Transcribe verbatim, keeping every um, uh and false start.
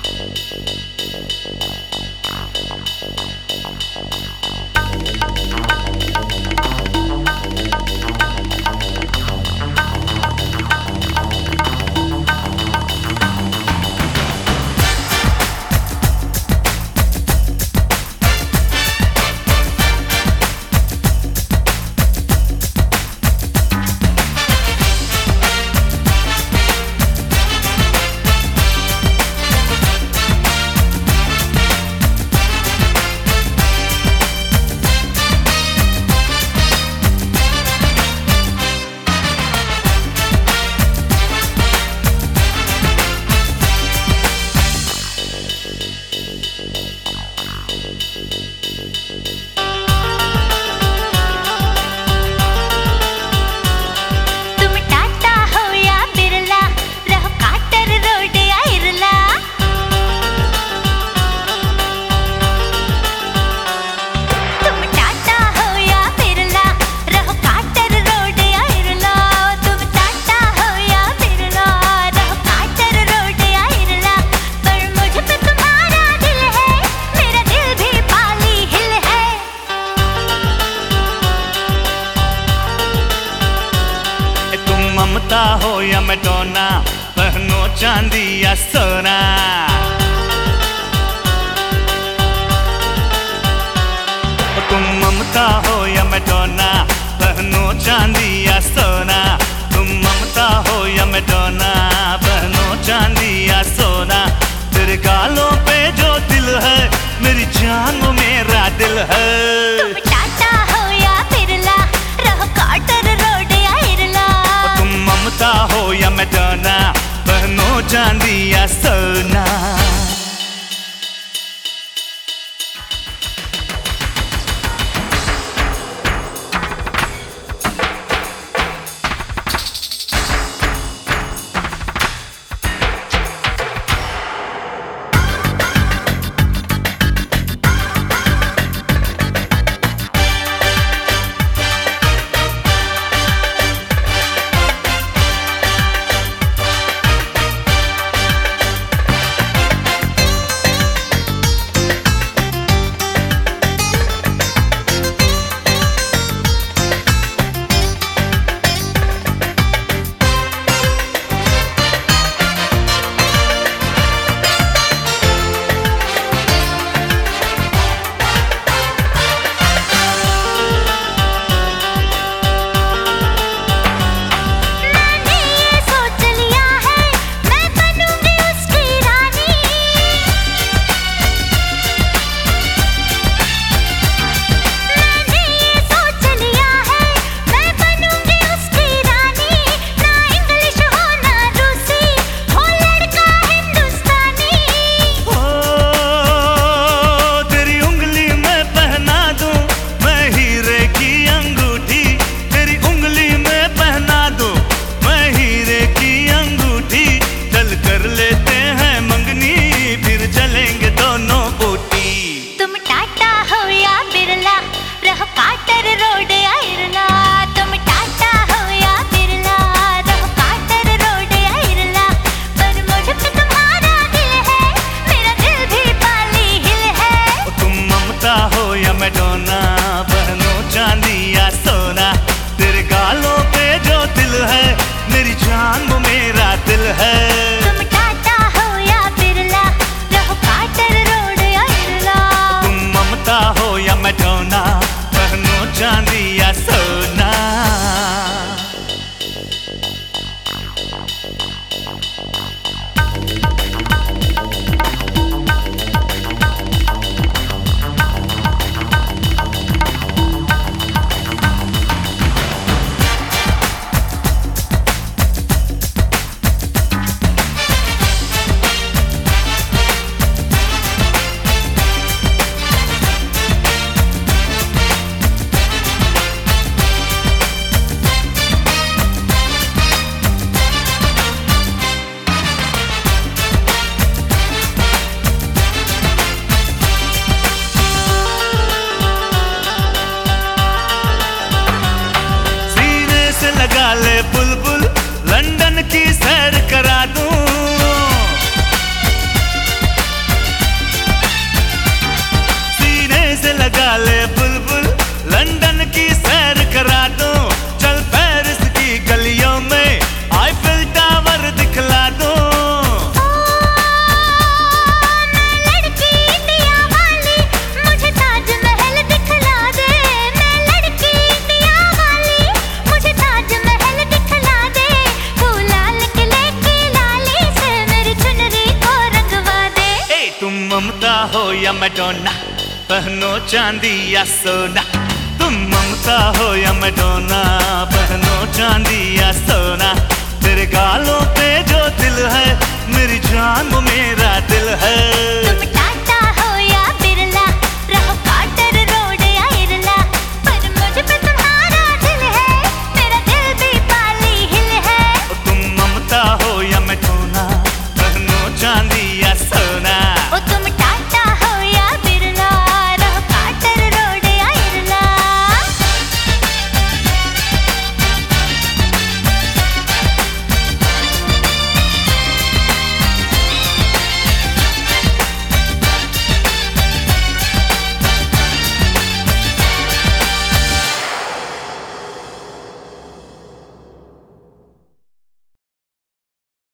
ममता हो या मैडोना, पहनो चांदी या सोना। तुम ममता हो या मैडोना, पहनो चांदी या सोना। तुम ममता हो या मैडोना, पहनो चांदी या सोना। तेरे गालों पे जो दिल है, मेरी जान वो मेरा दिल है। तुम टाटा हो या बिरला, रहो कार्टर रोड या इरला। तुम ममता हो या मैडोना, पहनो चांदी या सोना। मैडोना, पहनो चांदी या सोना। तेरे गालों पे जो दिल है, मेरी जान वो मेरा दिल है। तुम टाटा हो या बिरला, रहो कार्टर रोड या इरला। तुम ममता हो या मैडोना, पहनो चांदी या सोना। लगा ले बुलबुल, लंदन की सैर करा दूं। से लगा ले बुलबुल, लंदन की सैर करा दूं, चल पेरिस की गलियों में आईफिल टावर दिखला दूं। ममता हो या मैडोना, पहनो चांदी या सोना। तुम ममता हो या मैडोना, पहनो चांदी या सोना। तेरे गालों पे जो दिल है, मेरी जान वो मेरा दिल है।